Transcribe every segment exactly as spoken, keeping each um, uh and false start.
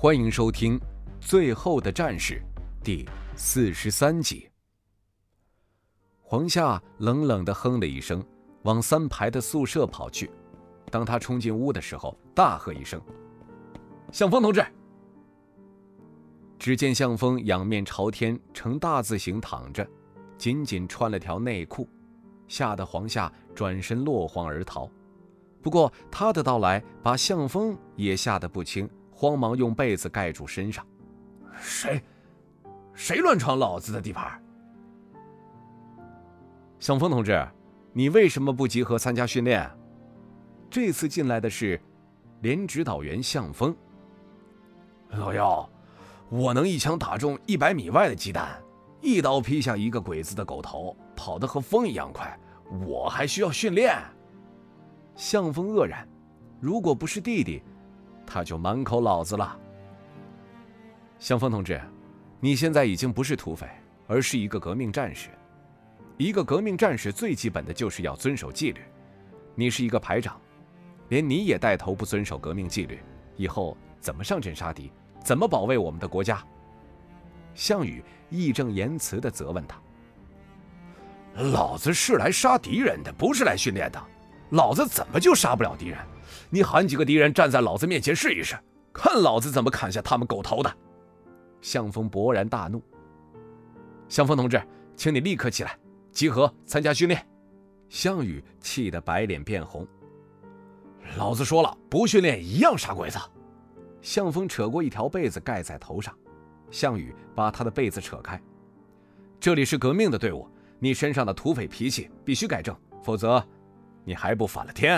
欢迎收听《最后的战士》第四十三集。黄夏冷冷地哼了一声，往三排的宿舍跑去。当他冲进屋的时候，大喝一声：“向风同志！”只见向风仰面朝天，呈大字形躺着，仅仅穿了条内裤，吓得黄夏转身落荒而逃。不过他的到来把向风也吓得不轻，慌忙用被子盖住身上。 谁谁乱闯老子的地盘？ 向风同志，你为什么不集合参加训练？这次进来的是连指导员向风。 老幺，我能一枪打中一百米外的鸡蛋，一刀劈下一个鬼子的狗头，跑得和风一样快，我还需要训练？ 向风愕然，如果不是弟弟，他就满口老子了。向风同志，你现在已经不是土匪，而是一个革命战士。一个革命战士最基本的就是要遵守纪律。你是一个排长，连你也带头不遵守革命纪律，以后怎么上阵杀敌，怎么保卫我们的国家？项羽义正言辞地责问他。 老子是来杀敌人的，不是来训练的。老子怎么就杀不了敌人？你喊几个敌人站在老子面前试一试，看老子怎么砍下他们狗头的！ 向风勃然大怒。向风同志，请你立刻起来，集合参加训练。项羽气得白脸变红。 老子说了，不训练一样杀鬼子。 向风扯过一条被子盖在头上，项羽把他的被子扯开。这里是革命的队伍，你身上的土匪脾气必须改正，否则你还不反了天？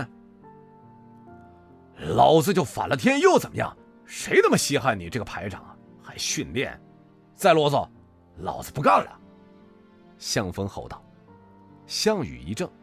老子就反了天又怎么样？谁他妈稀罕你这个排长啊？还训练？再啰嗦，老子不干了！ 向风吼道。项羽一怔。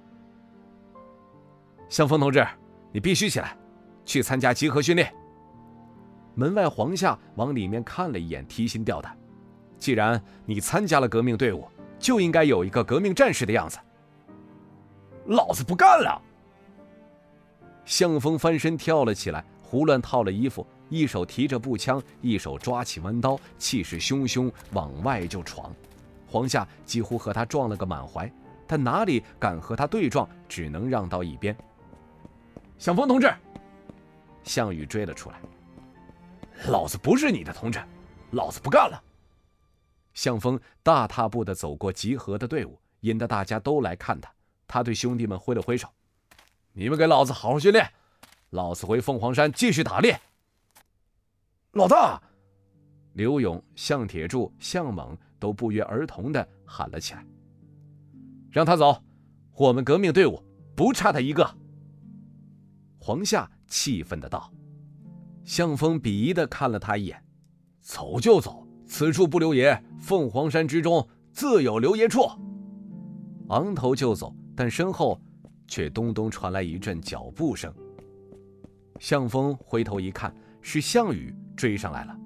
向风同志，你必须起来，去参加集合训练。门外黄夏往里面看了一眼，提心吊胆。既然你参加了革命队伍，就应该有一个革命战士的样子。 老子不干了！ 向风翻身跳了起来，胡乱套了衣服，一手提着步枪，一手抓起弯刀，气势汹汹往外就闯。黄夏几乎和他撞了个满怀，他哪里敢和他对撞，只能让到一边。 向风同志！ 项羽追了出来。 老子不是你的同志，老子不干了！ 向风大踏步地走过集合的队伍，引得大家都来看他。他对兄弟们挥了挥手：“ 你们给老子好好训练，老子回凤凰山继续打猎。”老大！ 刘勇、项铁柱、项猛都不约而同地喊了起来：“让他走，我们革命队伍不差他一个！”黄夏气愤地道。向风鄙夷地看了他一眼：“ 走就走，此处不留爷，凤凰山之中自有留爷处。” 昂头就走，但身后却咚咚传来一阵脚步声。向风回头一看，是项羽追上来了。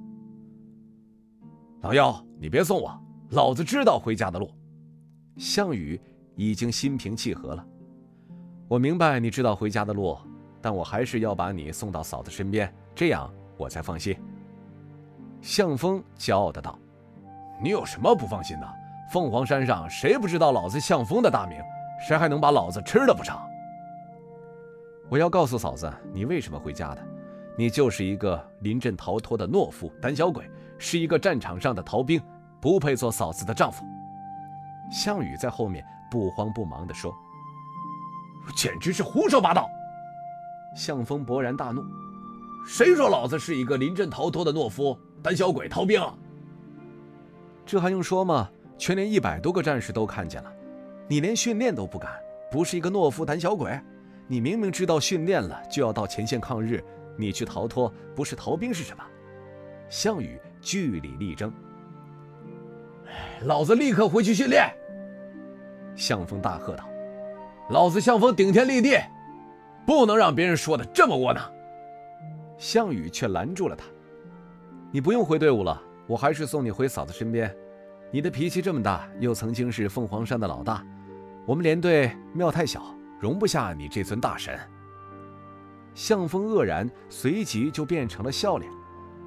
“老幺，你别送我，老子知道回家的路。” 项羽已经心平气和了。“我明白你知道回家的路，但我还是要把你送到嫂子身边，这样我才放心。”向风骄傲的道。 “你有什么不放心的？凤凰山上谁不知道老子向风的大名？谁还能把老子吃了不成？” 我要告诉嫂子你为什么回家的，你就是一个临阵逃脱的懦夫、胆小鬼，是一个战场上的逃兵，不配做嫂子的丈夫。项羽在后面不慌不忙地说。 “简直是胡说八道！” 向风勃然大怒。 “谁说老子是一个临阵逃脱的懦夫、胆小鬼、逃兵？” 这还用说吗？全连一百多个战士都看见了，你连训练都不敢，不是一个懦夫胆小鬼？你明明知道训练了就要到前线抗日，你去逃脱，不是逃兵是什么？项羽据理力争。 “老子立刻回去训练！” 向风大喝道。 “老子向风顶天立地，不能让别人说的这么窝囊。” 项羽却拦住了他。“你不用回队伍了，我还是送你回嫂子身边。你的脾气这么大，又曾经是凤凰山的老大，我们连队庙太小，容不下你这尊大神。”向风愕然，随即就变成了笑脸。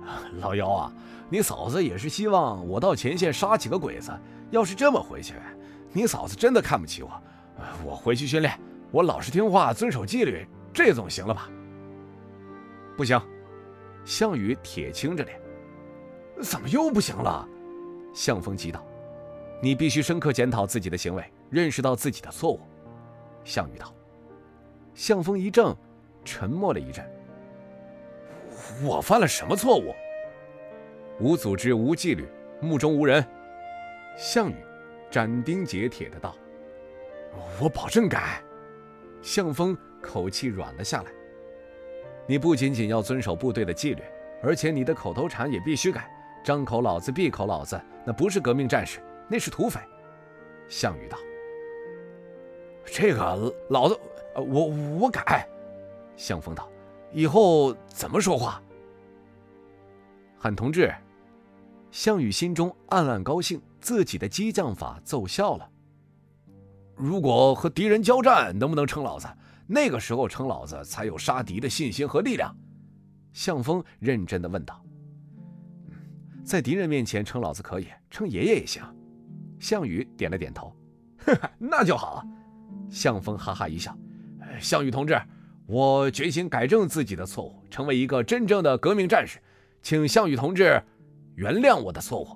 老幺啊，你嫂子也是希望我到前线杀几个鬼子。要是这么回去，你嫂子真的看不起我。我回去训练，我老实听话，遵守纪律，这总行了吧？ 不行。项羽铁青着脸。 怎么又不行了？ 项峰急道：“你必须深刻检讨自己的行为，认识到自己的错误。”项羽道。项峰一怔，沉默了一阵。 我犯了什么错误？ 无组织，无纪律，目中无人。项羽斩钉截铁的道。 我保证改。 项峰口气软了下来。你不仅仅要遵守部队的纪律，而且你的口头禅也必须改。张口老子闭口老子，那不是革命战士，那是土匪。项羽道。 这个老子我我改。 项峰道。 以后怎么说话？ 韩同志。项羽心中暗暗高兴，自己的激将法奏效了。 如果和敌人交战，能不能称老子？那个时候称老子才有杀敌的信心和力量。 项峰认真地问道。在敌人面前称老子可以，称爷爷也行。项羽点了点头。 那就好。 项峰哈哈一笑。 项羽同志，我决心改正自己的错误，成为一个真正的革命战士，请项羽同志原谅我的错误。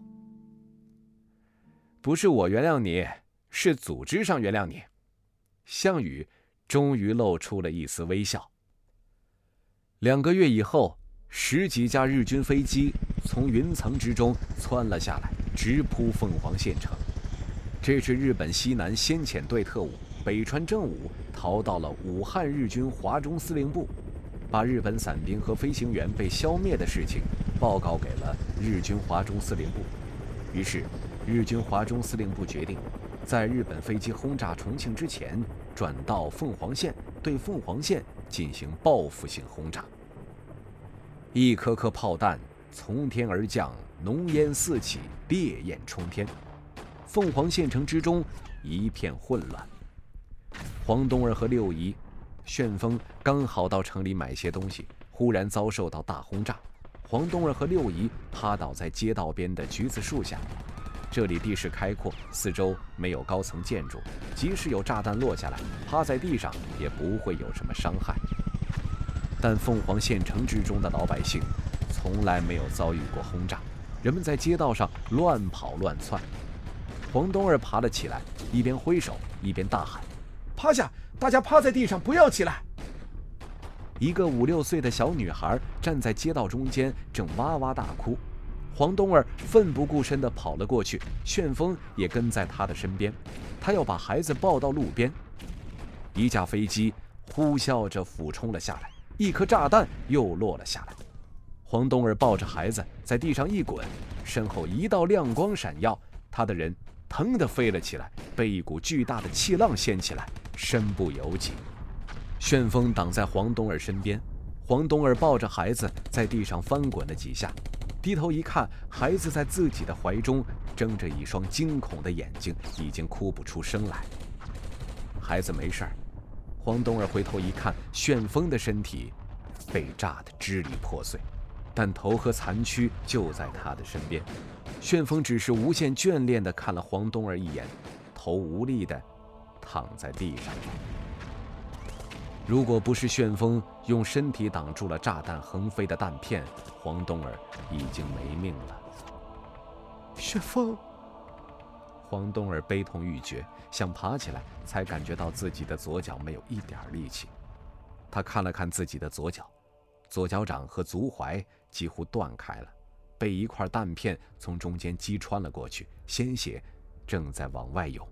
不是我原谅你，是组织上原谅你。项羽终于露出了一丝微笑。两个月以后，十几架日军飞机从云层之中窜了下来，直扑凤凰县城。这是日本西南先遣队特务北川正武逃到了武汉日军华中司令部，把日本伞兵和飞行员被消灭的事情报告给了日军华中司令部。于是日军华中司令部决定在日本飞机轰炸重庆之前，转到凤凰县，对凤凰县进行报复性轰炸。一颗颗炮弹从天而降，浓烟四起，烈焰冲天。凤凰县城之中一片混乱。黄冬儿和六姨、旋风刚好到城里买些东西，忽然遭受到大轰炸。黄冬儿和六姨趴倒在街道边的橘子树下。这里地势开阔，四周没有高层建筑，即使有炸弹落下来，趴在地上也不会有什么伤害。但凤凰县城之中的老百姓从来没有遭遇过轰炸，人们在街道上乱跑乱窜。黄冬儿爬了起来，一边挥手一边大喊：“ 趴下！大家趴在地上，不要起来！” 一个五六岁的小女孩站在街道中间，正哇哇大哭。黄冬儿奋不顾身地跑了过去，旋风也跟在她的身边，他要把孩子抱到路边。一架飞机呼啸着俯冲了下来，一颗炸弹又落了下来。黄冬儿抱着孩子在地上一滚，身后一道亮光闪耀，他的人腾地飞了起来，被一股巨大的气浪掀起来，身不由己。旋风挡在黄冬儿身边，黄冬儿抱着孩子在地上翻滚了几下，低头一看，孩子在自己的怀中睁着一双惊恐的眼睛，已经哭不出声来。孩子没事儿。黄冬儿回头一看，旋风的身体被炸得支离破碎，但头和残躯就在他的身边。旋风只是无限眷恋地看了黄冬儿一眼，头无力地躺在地上。如果不是旋风用身体挡住了炸弹横飞的弹片，黄冬儿已经没命了。旋风！黄冬儿悲痛欲绝，想爬起来，才感觉到自己的左脚没有一点力气。他看了看自己的左脚，左脚掌和足踝几乎断开了，被一块弹片从中间击穿了过去，鲜血正在往外涌。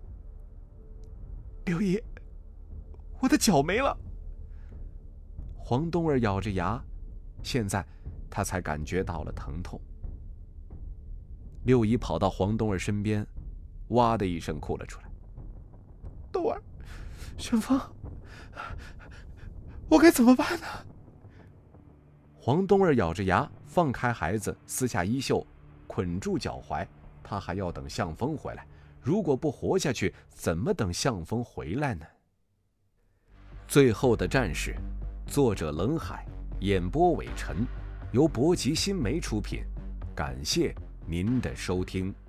刘姨，我的脚没了。 黄冬儿咬着牙，现在他才感觉到了疼痛。六姨跑到黄冬儿身边，哇的一声哭了出来。 冬儿，旋风，我该怎么办呢？ 黄冬儿咬着牙放开孩子，撕下衣袖捆住脚踝。他还要等向风回来，如果不活下去，怎么等向风回来呢？最后的战士，作者冷海，演播伟晨， 由博吉新媒出品，感谢您的收听。